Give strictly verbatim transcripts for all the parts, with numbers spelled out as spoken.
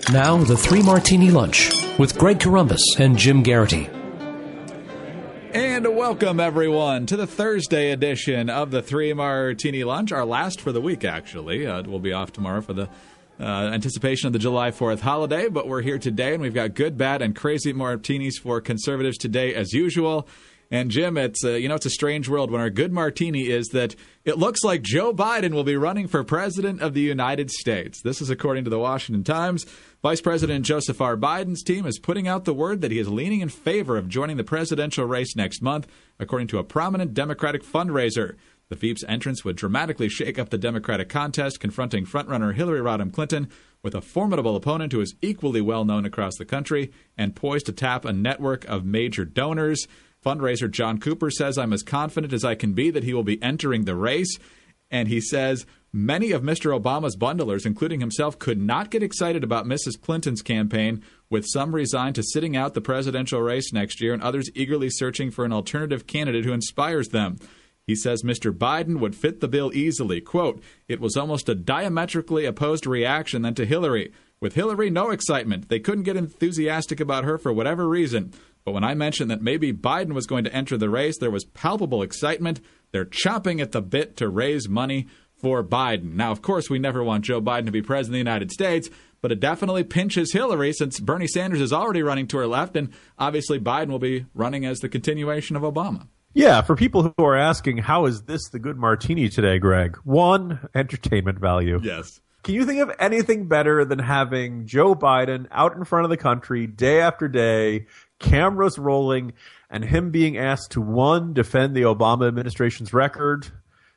Now, the Three Martini Lunch with Greg Corombos and Jim Garrity. And welcome, everyone, to the Thursday edition of the Three Martini Lunch, our last for the week, actually. Uh, we'll be off tomorrow for the uh, anticipation of the July fourth holiday, but we're here today, and we've got good, bad, and crazy martinis for conservatives today, as usual. And, Jim, it's uh, you know, it's a strange world when our good martini is that it looks like Joe Biden will be running for president of the United States. This is according to the Washington Times. Vice President Joseph R. Biden's team is putting out the word that he is leaning in favor of joining the presidential race next month, according to a prominent Democratic fundraiser. The Veep's entrance would dramatically shake up the Democratic contest, confronting frontrunner Hillary Rodham Clinton with a formidable opponent who is equally well-known across the country and poised to tap a network of major donors. Fundraiser John Cooper says, "I'm as confident as I can be that he will be entering the race." And he says, many of Mister Obama's bundlers, including himself, could not get excited about Missus Clinton's campaign, with some resigned to sitting out the presidential race next year and others eagerly searching for an alternative candidate who inspires them. He says Mister Biden would fit the bill easily. Quote, "It was almost a diametrically opposed reaction than to Hillary. With Hillary, no excitement. They couldn't get enthusiastic about her for whatever reason. But when I mentioned that maybe Biden was going to enter the race, there was palpable excitement. They're chomping at the bit to raise money for Biden." Now, of course, we never want Joe Biden to be president of the United States, but it definitely pinches Hillary since Bernie Sanders is already running to her left, and obviously Biden will be running as the continuation of Obama. Yeah, for people who are asking, how is this the good martini today, Greg? One, entertainment value. Yes. Can you think of anything better than having Joe Biden out in front of the country day after day, cameras rolling, and him being asked to, one, defend the Obama administration's record,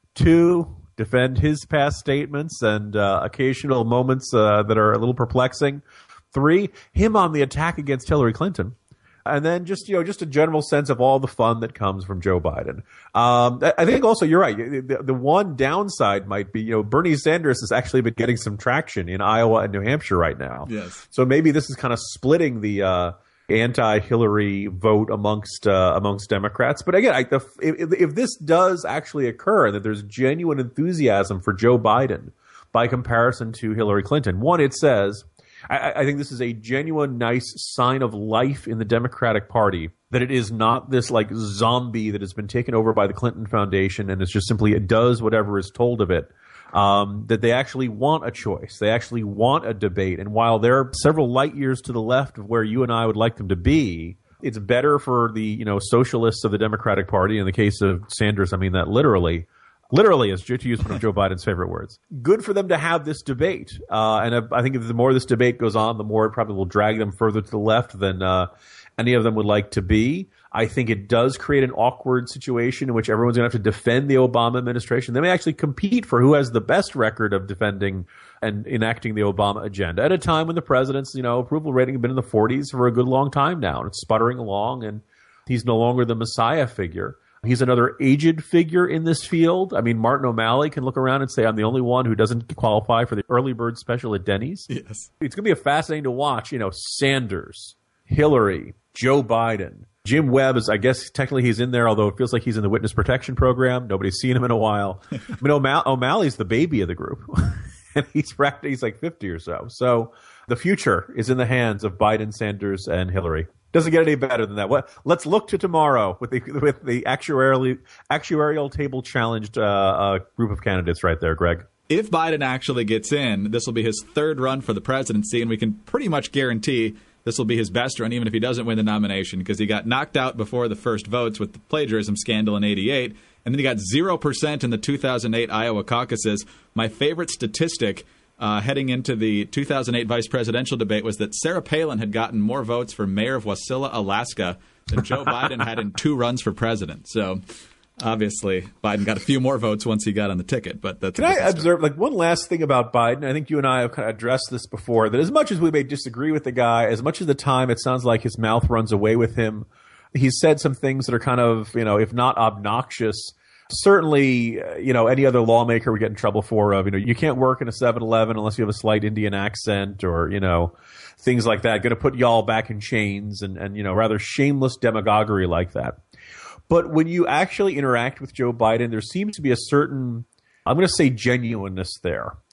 two, defend his past statements and uh, occasional moments uh, that are a little perplexing, three, him on the attack against Hillary Clinton, and then just, you know, just a general sense of all the fun that comes from Joe Biden. Um, I think also you're right. The, the one downside might be, you know, Bernie Sanders has actually been getting some traction in Iowa and New Hampshire right now. Yes. So maybe this is kind of splitting the uh, anti-Hillary vote amongst uh, amongst Democrats. But again, I, the, if, if this does actually occur and that there's genuine enthusiasm for Joe Biden by comparison to Hillary Clinton, one, it says, I, I think this is a genuine, nice sign of life in the Democratic Party, that it is not this like zombie that has been taken over by the Clinton Foundation and it's just simply it does whatever is told of it. Um, that they actually want a choice. They actually want a debate. And while they're several light years to the left of where you and I would like them to be, it's better for the, you know, socialists of the Democratic Party. In the case of Sanders, I mean that literally. Literally, is to use one of Joe Biden's favorite words. Good for them to have this debate. Uh, and I think if the more this debate goes on, the more it probably will drag them further to the left than uh, any of them would like to be. I think it does create an awkward situation in which everyone's going to have to defend the Obama administration. They may actually compete for who has the best record of defending and enacting the Obama agenda at a time when the president's, you know, approval rating has been in the forties for a good long time now. And it's sputtering along, and he's no longer the Messiah figure. He's another aged figure in this field. I mean, Martin O'Malley can look around and say, I'm the only one who doesn't qualify for the early bird special at Denny's. Yes. It's going to be a fascinating to watch, you know, Sanders, Hillary, Joe Biden. Jim Webb is, I guess, technically he's in there, although it feels like he's in the witness protection program. Nobody's seen him in a while. I mean, O'Mall- O'Malley's the baby of the group. And he's practically, he's like fifty or so. So the future is in the hands of Biden, Sanders, and Hillary. Doesn't get any better than that. What? Let's look to tomorrow with the with the actuarially actuarial table challenged uh, uh, group of candidates right there, Greg. If Biden actually gets in, this will be his third run for the presidency, and we can pretty much guarantee this will be his best run, even if he doesn't win the nomination, because he got knocked out before the first votes with the plagiarism scandal in eighty-eight, and then he got zero percent in the two thousand eight Iowa caucuses. My favorite statistic Uh, heading into the two thousand eight vice presidential debate was that Sarah Palin had gotten more votes for mayor of Wasilla, Alaska than Joe Biden had in two runs for president. So obviously Biden got a few more votes once he got on the ticket. But that's Can I observe, like, one last thing about Biden? I think you and I have kind of addressed this before, that as much as we may disagree with the guy, as much of the time it sounds like his mouth runs away with him, he's said some things that are kind of, you know, if not obnoxious, certainly, uh, you know, any other lawmaker would get in trouble for, of, you know, you can't work in a seven eleven unless you have a slight Indian accent, or, you know, things like that. Going to put y'all back in chains, and, and, you know, rather shameless demagoguery like that. But when you actually interact with Joe Biden, there seems to be a certain, I'm going to say, genuineness there.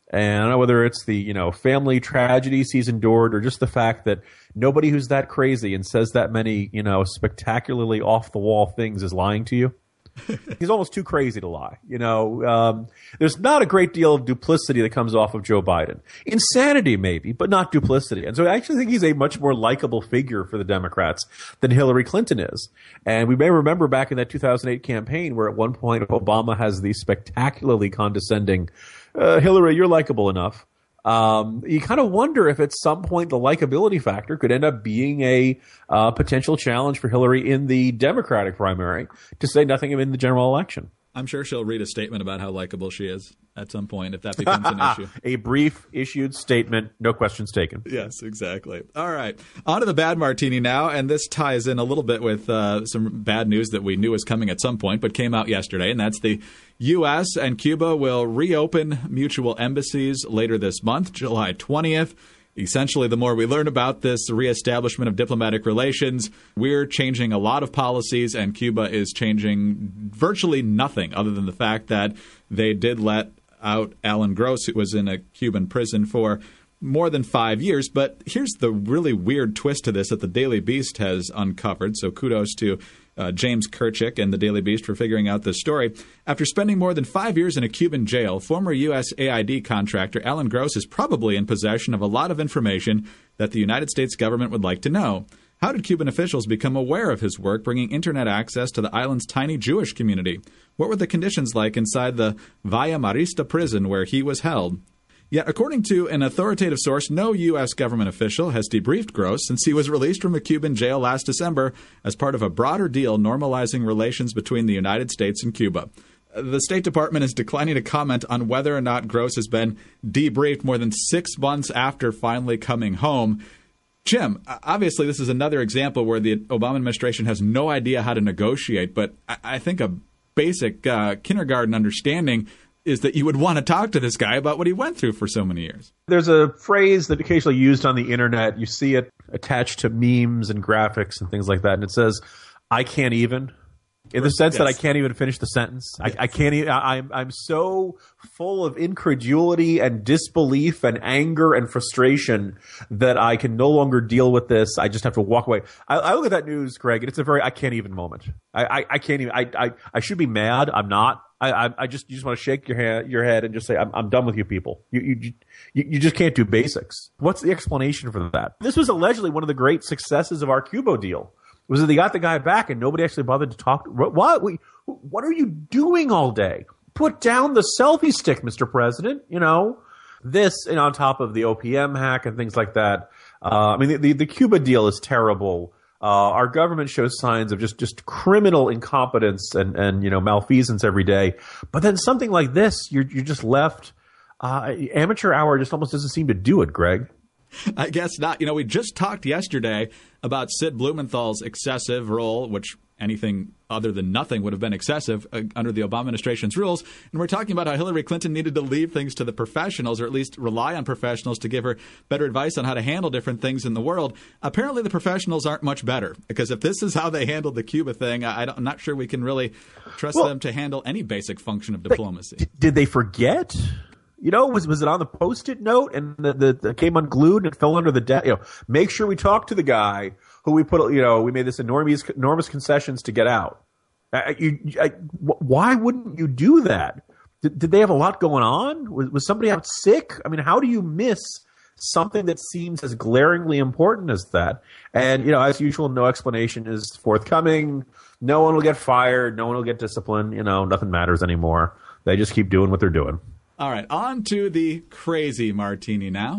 And I don't know whether it's the, you know, family tragedies he's endured or just the fact that nobody who's that crazy and says that many, you know, spectacularly off-the-wall things is lying to you. He's almost too crazy to lie. You know, um, there's not a great deal of duplicity that comes off of Joe Biden. Insanity, maybe, but not duplicity. And so I actually think he's a much more likable figure for the Democrats than Hillary Clinton is. And we may remember back in that two thousand eight campaign where at one point Obama has the spectacularly condescending, uh, Hillary, you're likable enough. Um, you kind of wonder if at some point the likability factor could end up being a uh, potential challenge for Hillary in the Democratic primary, to say nothing of in the general election. I'm sure she'll read a statement about how likable she is at some point if that becomes an issue. A brief issued statement, no questions taken. Yes, exactly. All right. On to the bad martini now, and this ties in a little bit with uh, some bad news that we knew was coming at some point but came out yesterday, and that's the U S and Cuba will reopen mutual embassies later this month, July twentieth. Essentially, the more we learn about this reestablishment of diplomatic relations, we're changing a lot of policies, and Cuba is changing virtually nothing other than the fact that they did let out Alan Gross, who was in a Cuban prison for more than five years. But here's the really weird twist to this that the Daily Beast has uncovered. So kudos to uh, James Kirchick and the Daily Beast for figuring out this story. After spending more than five years in a Cuban jail, former U S A I D contractor Alan Gross is probably in possession of a lot of information that the United States government would like to know. How did Cuban officials become aware of his work bringing internet access to the island's tiny Jewish community? What were the conditions like inside the Villa Marista prison where he was held? Yet, according to an authoritative source, no U S government official has debriefed Gross since he was released from a Cuban jail last December as part of a broader deal normalizing relations between the United States and Cuba. The State Department is declining to comment on whether or not Gross has been debriefed more than six months after finally coming home. Jim, obviously this is another example where the Obama administration has no idea how to negotiate, but I think a basic uh, kindergarten understanding is that you would want to talk to this guy about what he went through for so many years. There's a phrase that occasionally used on the internet. You see it attached to memes and graphics and things like that, and it says, I can't even. In the sense yes. that I can't even finish the sentence. Yes. I, I can't even, I, I'm, I'm so full of incredulity and disbelief and anger and frustration that I can no longer deal with this. I just have to walk away. I, I look at that news, Greg, and it's a very I can't even moment. I, I, I can't even. I, I, I should be mad. I'm not. I, I, I just you just want to shake your head, your head and just say, I'm, I'm done with you people. You, you, you, you just can't do basics. What's the explanation for that? This was allegedly one of the great successes of our Cuba deal. Was that they got the guy back and nobody actually bothered to talk? What? What are you doing all day? Put down the selfie stick, Mister President. You know, this and on top of the O P M hack and things like that. Uh, I mean, the, the, the Cuba deal is terrible. Uh, our government shows signs of just, just criminal incompetence and, and, you know, malfeasance every day. But then something like this, you're, you're just left. Uh, amateur hour just almost doesn't seem to do it, Greg. I guess not. You know, we just talked yesterday about Sid Blumenthal's excessive role, which anything other than nothing would have been excessive uh, under the Obama administration's rules. And we're talking about how Hillary Clinton needed to leave things to the professionals, or at least rely on professionals to give her better advice on how to handle different things in the world. Apparently, the professionals aren't much better, because if this is how they handled the Cuba thing, I, I don't, I'm not sure we can really trust well, them to handle any basic function of diplomacy. They, did they forget? You know, was was it on the Post-it note and the, the, the came unglued and it fell under the desk? You know, make sure we talk to the guy who we put. You know, we made this enormous enormous concessions to get out. I, you, I, why wouldn't you do that? Did, did they have a lot going on? Was, was somebody out sick? I mean, how do you miss something that seems as glaringly important as that? And you know, as usual, no explanation is forthcoming. No one will get fired. No one will get disciplined. You know, nothing matters anymore. They just keep doing what they're doing. All right, on to the crazy martini now.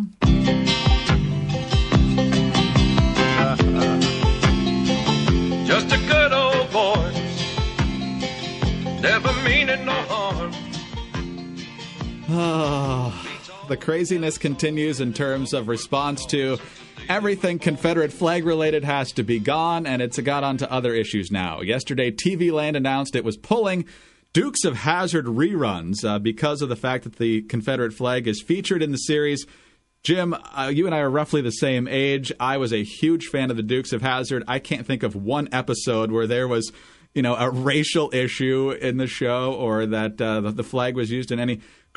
Just a good old boy, never meaning no harm. Oh, the craziness continues in terms of response to everything Confederate flag related has to be gone, and it's got onto other issues now. Yesterday, T V Land announced it was pulling Dukes of Hazzard reruns uh, because of the fact that the Confederate flag is featured in the series. Jim, uh, you and I are roughly the same age. I was a huge fan of the Dukes of Hazzard. I can't think of one episode where there was, you know, a racial issue in the show or that uh, the, the flag was used in any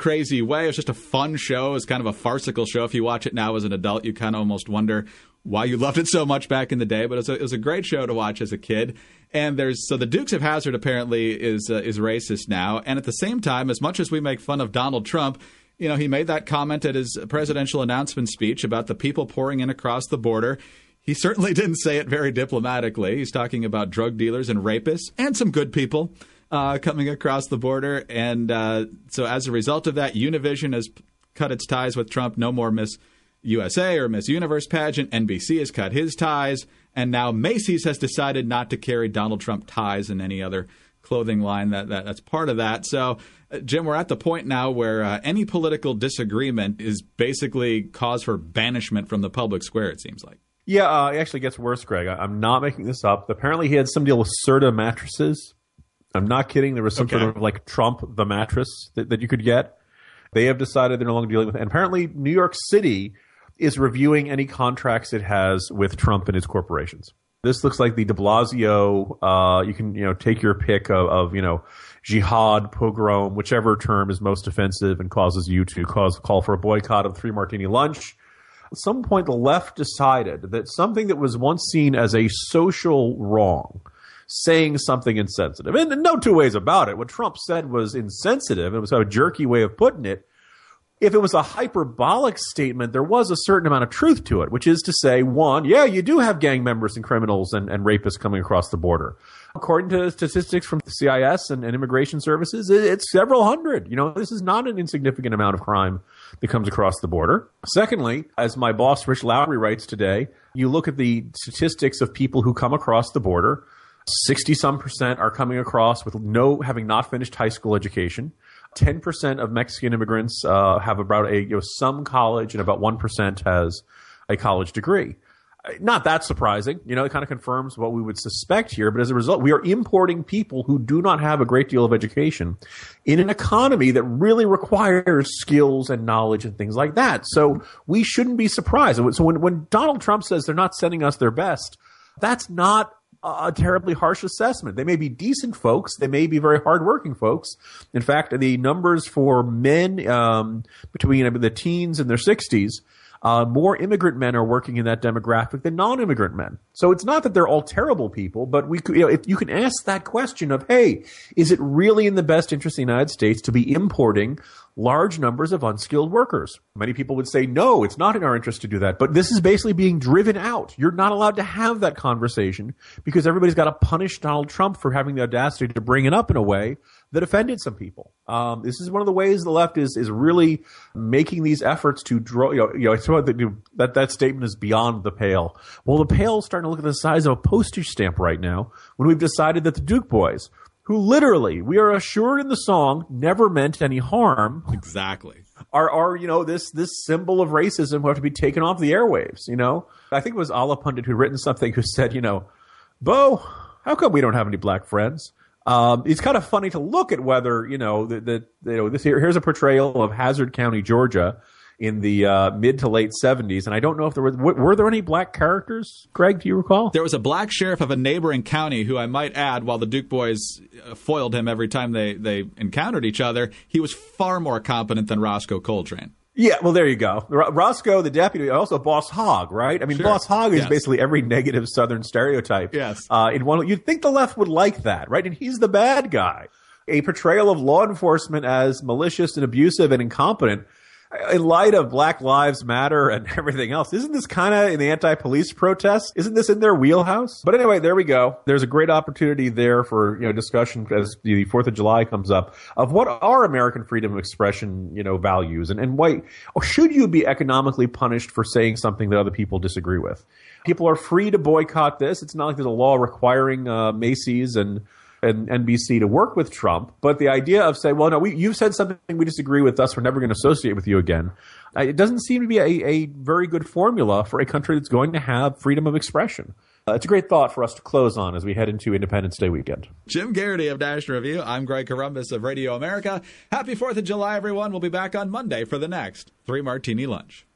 crazy way. It was just a fun show. It was kind of a farcical show. If you watch it now as an adult, you kind of almost wonder why you loved it so much back in the day. But it was a, it was a great show to watch as a kid. And there's so the Dukes of Hazzard apparently is uh, is racist now. And at the same time, as much as we make fun of Donald Trump, you know, he made that comment at his presidential announcement speech about the people pouring in across the border. He certainly didn't say it very diplomatically. He's talking about drug dealers and rapists and some good people uh, coming across the border. And uh, so as a result of that, Univision has cut its ties with Trump. No more Miss U S A or Miss Universe pageant. N B C has cut his ties. And now Macy's has decided not to carry Donald Trump ties in any other clothing line that, that that's part of that. So, uh, Jim, we're at the point now where uh, any political disagreement is basically cause for banishment from the public square, it seems like. Yeah, uh, it actually gets worse, Greg. I, I'm not making this up. Apparently he had some deal with Serta mattresses. I'm not kidding. There was some Okay. sort of like Trump the mattress that, that you could get. They have decided they're no longer dealing with it. And apparently New York City is reviewing any contracts it has with Trump and his corporations. This looks like the de Blasio, uh, you can, you know, take your pick of, of, you know, jihad, pogrom, whichever term is most offensive and causes you to cause call for a boycott of Three Martini Lunch. At some point, the left decided that something that was once seen as a social wrong, saying something insensitive, and no two ways about it, what Trump said was insensitive. It was a jerky way of putting it. If it was a hyperbolic statement, there was a certain amount of truth to it, which is to say, one, yeah, you do have gang members and criminals and, and rapists coming across the border. According to statistics from the C I S and, and immigration services, it, it's several hundred. You know, this is not an insignificant amount of crime that comes across the border. Secondly, as my boss, Rich Lowry, writes today, you look at the statistics of people who come across the border, sixty-some percent are coming across with no, having not finished high school education. ten percent of Mexican immigrants uh, have about a, you know, some college, and about one percent has a college degree. Not that surprising. You know, it kind of confirms what we would suspect here. But as a result, we are importing people who do not have a great deal of education in an economy that really requires skills and knowledge and things like that. So we shouldn't be surprised. So when, when Donald Trump says they're not sending us their best, that's not a terribly harsh assessment. They may be decent folks. They may be very hardworking folks. In fact, the numbers for men um, between the teens and their sixties, uh, more immigrant men are working in that demographic than non-immigrant men. So it's not that they're all terrible people, but we could, you know, if you can ask that question of, hey, is it really in the best interest of the United States to be importing large numbers of unskilled workers? Many people would say, no, it's not in our interest to do that. But this is basically being driven out. You're not allowed to have that conversation because everybody's got to punish Donald Trump for having the audacity to bring it up in a way that offended some people. Um, this is one of the ways the left is is really making these efforts to draw, you know, you know, it's sort of the, that, that statement is beyond the pale. Well, the pale is starting to look at the size of a postage stamp right now when we've decided that the Duke boys, who literally, we are assured in the song, never meant any harm. Exactly. Are, are you know, this this symbol of racism who have to be taken off the airwaves, you know? I think it was Allah Pundit who written something who said, you know, Bo, how come we don't have any black friends? Um, it's kind of funny to look at whether, you know, that, that you know, this here, here's a portrayal of Hazard County, Georgia, in the uh, mid to late seventies, and I don't know if there were were there any black characters. Greg, do you recall? There was a black sheriff of a neighboring county who, I might add, while the Duke boys uh, foiled him every time they they encountered each other, he was far more competent than Roscoe Coltrane. Yeah, well, there you go. R- Roscoe, the deputy, also Boss Hogg, right? I mean, Sure. Boss Hogg is Yes. basically every negative Southern stereotype. Yes. Uh, in one, you'd think the left would like that, right? And he's the bad guy. A portrayal of law enforcement as malicious and abusive and incompetent. In light of Black Lives Matter and everything else, isn't this kind of in the anti-police protests? Isn't this in their wheelhouse? But anyway, there we go. There's a great opportunity there for, you know, discussion as the fourth of July comes up of what are American freedom of expression, you know, values, and, and why, or should you be economically punished for saying something that other people disagree with? People are free to boycott this. It's not like there's a law requiring uh, Macy's and and N B C to work with Trump, but the idea of saying, well, no, we, you've said something we disagree with, thus we're never going to associate with you again. Uh, it doesn't seem to be a, a very good formula for a country that's going to have freedom of expression. Uh, it's a great thought for us to close on as we head into Independence Day weekend. Jim Garrity of National Review. I'm Greg Corombos of Radio America. Happy fourth of July, everyone. We'll be back on Monday for the next Three Martini Lunch.